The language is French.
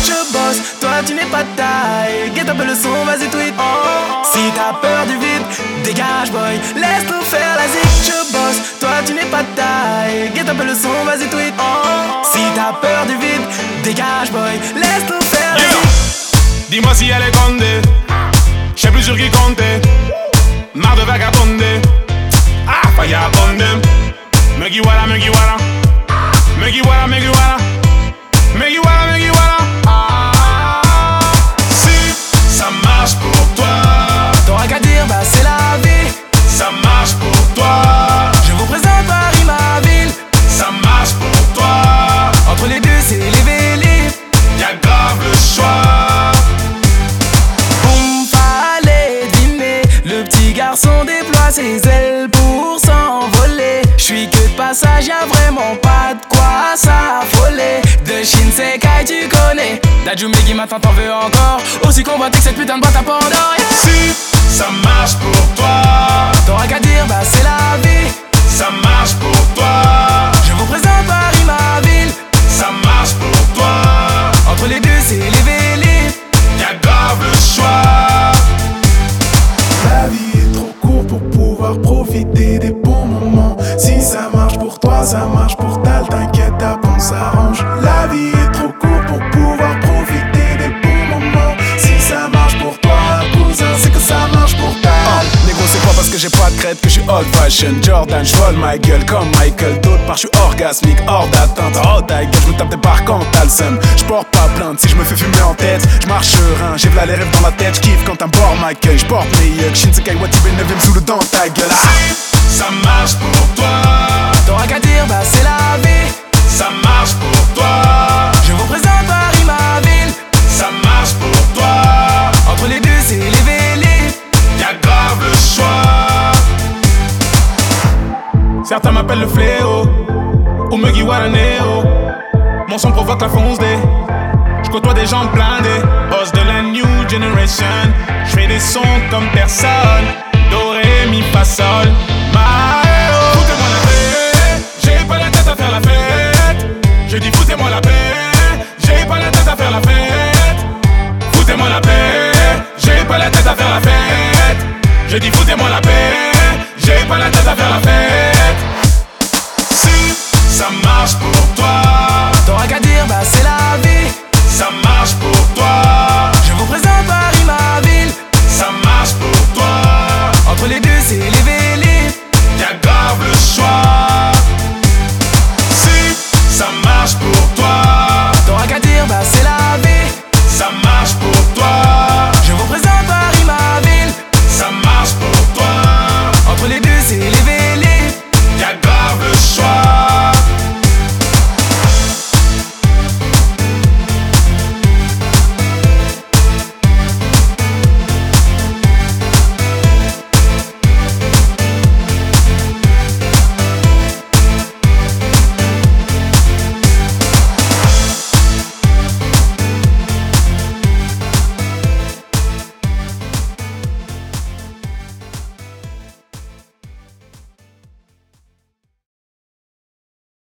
je bosse, toi tu n'es pas de taille. Get un peu le son, vas-y tweet. Si t'as peur du vide, dégage boy, laisse-nous faire la zik. Je bosse, toi tu n'es pas de taille. Get un peu le son, vas-y tweet. Si t'as peur du vide, dégage boy, laisse-nous faire la zik. Dis-moi si elle est condée, je sais plus sur qui compter. Marre de vagabonder, ah, vagabonder. Me guiwala, me guiwala. Me guiwala, me guiwala. Me guiwala, me guiwala. Ah, si ça marche pour toi, t'auras qu'à dire, bah c'est la vie. ça marche pour toi. Je vous présente Paris, ma ville. Ça marche pour toi. Entre les bus et les vélib, Y'a grave le choix. boum, fallait dîner. Le petit garçon déploie ses ailes pour s'envoler. J'suis que de passage, y'a vraiment pas de quoi s'affoler. De Shinsekai tu connais, Dajumegi maintenant t'en veux encore. Aussi convoité que cette putain de boîte à Pandore, yeah. Si ça marche pour toi, T'auras qu'à dire, bah c'est la vie. ça marche pour toi. Je vous présente Paris, ma ville. Ça marche pour toi. Entre les bus et les vélib, Y'a grave le choix. La vie est trop courte pour pouvoir profiter des bons moments. Si ça marche pour toi, ça marche pour Tal. T'inquiète, on s'arrange. La vie est trop courte pour pouvoir profiter des bons moments. Si ça marche pour toi, cousin, c'est que ça marche pour Tal. Négro, c'est pas parce que j'ai pas de crête que je suis old fashion. Jordan, j'vole ma gueule comme Michael. D'autre part, je suis orgasmique, hors d'atteinte. Oh ta gueule, j'me tape des barres quand t'as le seum. J'porte pas plainte si j'me fais fumer en tête. J'marche serein, j'ai v'là les rêves dans la tête. J'kiffe quand un bord m'accueille. J'porte mes yucks, Shinsekai Watibé 9ème sous le dans ta gueule. Ah, Ça marche pour toi. t'auras qu'à dire, bah c'est la vie. Ça marche pour toi. Je vous présente Paris, ma ville. Ça marche pour toi. Entre les bus et les vélib, Y'a grave le choix. Certains m'appellent le fléau ou me Guiwaraneo. Mon son provoque la fonce des. J'côtoie des gens blindés. Boss de la new generation. J'fais des sons comme personne. Do, ré, mi, fa, sol. Foutez-moi la paix. J'ai pas la tête à faire la fête. Je dis foutez-moi la paix. J'ai pas la tête à faire la fête. Foutez-moi la paix. J'ai pas la tête à faire la fête. Je dis foutez-moi la paix. J'ai pas la tête à faire la fête. Si ça marche pour toi, t'auras qu'à dire.